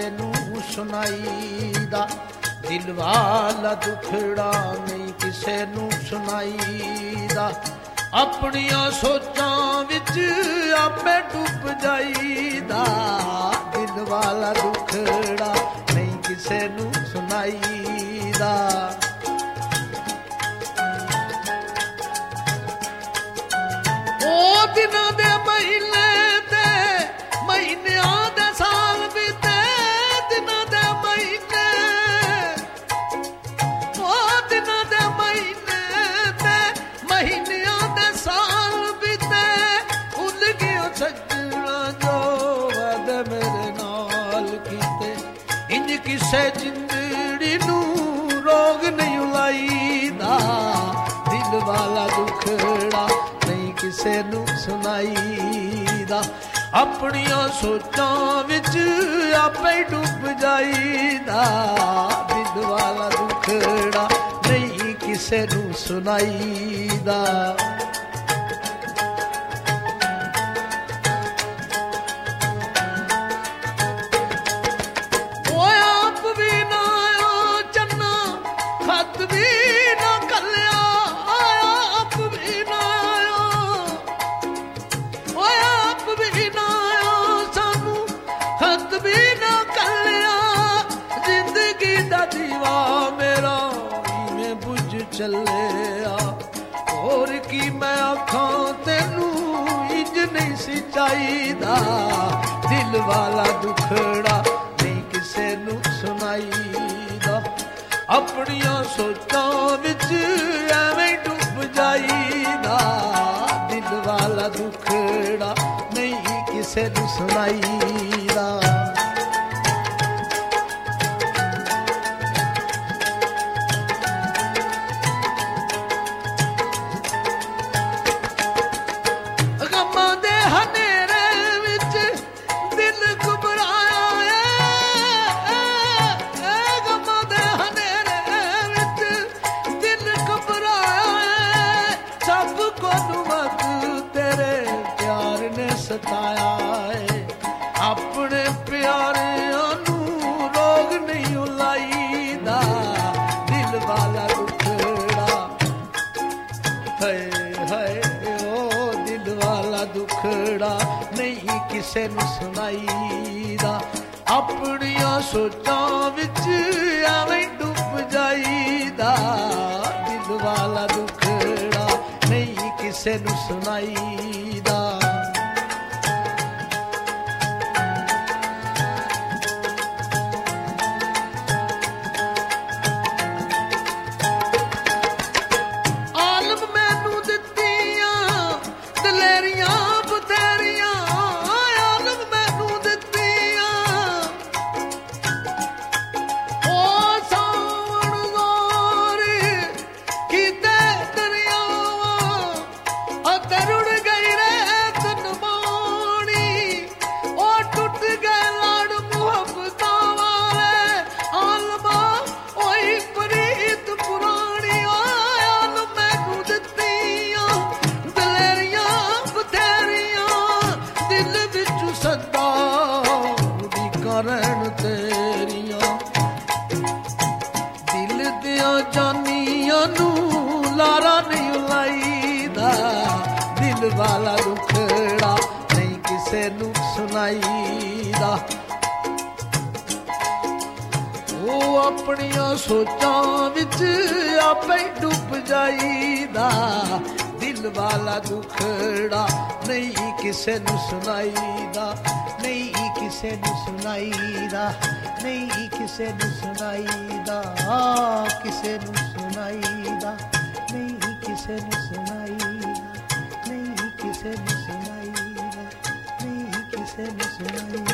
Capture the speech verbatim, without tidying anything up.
ਨੂੰ ਸੁਣਾਈਦਾ, ਦਿਲ ਵਾਲਾ ਦੁਖੜਾ ਨਹੀਂ ਕਿਸੇ ਨੂੰ ਸੁਣਾਈਦਾ। ਆਪਣੀਆਂ ਸੋਚਾਂ ਵਿੱਚ ਆਪੇ ਡੁੱਬ ਜਾਈਦਾ, ਦਿਲ ਵਾਲਾ ਦੁਖੜਾ ਨਹੀਂ ਕਿਸੇ ਨੂੰ ਸੁਣਾਈਦਾ। ਉਹ ਦਿਨਾਂ ਦੇ ਮਹੀਨੇ ਤੇ ਮਹੀਨਿਆਂ ਦੇ ਸਾਲ ਬੀਤੇ, ਦਿਨਾਂ ਦੇ ਮਹੀਨੇ, ਉਹ ਦਿਨਾਂ ਦੇ ਮਹੀਨੇ ਤੇ ਮਹੀਨਿਆਂ ਦੇ ਸਾਲ ਬੀਤੇ। ਭੁੱਲ ਗਿਆ ਸੱਜਣਾ ਜੋ ਵਾਅਦੇ ਮੇਰੇ ਨਾਲ ਕੀਤੇ, ਇੰਜ ਕਿਸੇ ਜਿੰਦੜੀ ਨੂੰ ਰੋਗ ਨਹੀਂ ਲਾਈਦਾ, ਦਿਲ ਵਾਲਾ ਦੁਖੜਾ ਨਹੀਂ ਕਿਸੇ ਨੂੰ ਸੁਣਾਈਦਾ। ਆਪਣੀਆਂ ਸੋਚਾਂ ਵਿੱਚ ਆਪੇ ਡੁੱਬ ਜਾਈਦਾ, ਦਿਲ ਵਾਲਾ ਦੁਖੜਾ ਨਹੀਂ ਕਿਸੇ ਨੂੰ ਸੁਣਾਈਦਾ। ਚੱਲਿਆ ਹੋਰ ਕੀ ਮੈਂ ਆਖਾਂ ਤੈਨੂੰ, ਇੰਜ ਨਹੀਂ ਸੀ ਚਾਹੀਦਾ, ਦਿਲ ਵਾਲਾ ਦੁਖੜਾ ਨਹੀਂ ਕਿਸੇ ਨੂੰ ਸੁਣਾਈਦਾ। ਆਪਣੀਆਂ ਸੋਚਾਂ ਵਿੱਚ ਐਵੇਂ ਡੁੱਬ ਜਾਈਦਾ, ਦਿਲ ਵਾਲਾ ਦੁਖੜਾ ਨਹੀਂ ਕਿਸੇ ਨੂੰ ਸੁਣਾਈਦਾ। ਆਪਣੇ ਪਿਆਰਿਆਂ ਨੂੰ ਰੋਗ ਨਹੀਂ ਲਾਈਦਾ, ਦਿਲ ਵਾਲਾ ਦੁਖੜਾ ਹਾਏ ਹਾਏ, ਉਹ ਦਿਲ ਵਾਲਾ ਦੁਖੜਾ ਨਹੀਂ ਕਿਸੇ ਨੂੰ ਸੁਣਾਈਦਾ। ਆਪਣੀਆਂ ਸੋਚਾਂ ਵਿੱਚ ਐਵੇਂ ਡੁੱਬ ਜਾਈਦਾ, ਦਿਲ ਵਾਲਾ ਦੁਖੜਾ ਨਹੀਂ ਕਿਸੇ ਨੂੰ ਸੁਣਾਈਦਾ। ਜਾਨੀਆਂ ਨੂੰ ਲਾਰਾ ਨਹੀਂ ਲਾਈਦਾ, ਦਿਲ ਵਾਲਾ ਦੁਖੜਾ ਨਹੀਂ ਕਿਸੇ ਨੂੰ ਸੁਣਾਈਦਾ। ਉਹ ਆਪਣੀਆਂ ਸੋਚਾਂ ਵਿੱਚ ਆਪੇ ਡੁੱਬ ਜਾਈਦਾ, ਦਿਲ ਵਾਲਾ ਦੁਖੜਾ ਨਹੀਂ ਕਿਸੇ ਨੂੰ ਸੁਣਾਈਦਾ, ਨਹੀਂ ਕਿਸੇ ਨੂੰ ਸੁਣਾਈਦਾ, ਨਹੀਂ ਕਿਸੇ ਨੂੰ ਸੁਣਾਈਦਾ, ਕਿਸੇ ਨੂੰ ਸੁਣਾਈਦਾ, ਨਹੀਂ ਕਿਸੇ ਨੂੰ ਸੁਣਾਈਦਾ, ਨਹੀਂ ਕਿਸੇ ਨੂੰ ਸੁਣਾਈਦਾ, ਨਹੀਂ ਕਿਸੇ ਨੂੰ ਸੁਣਾਈਦਾ।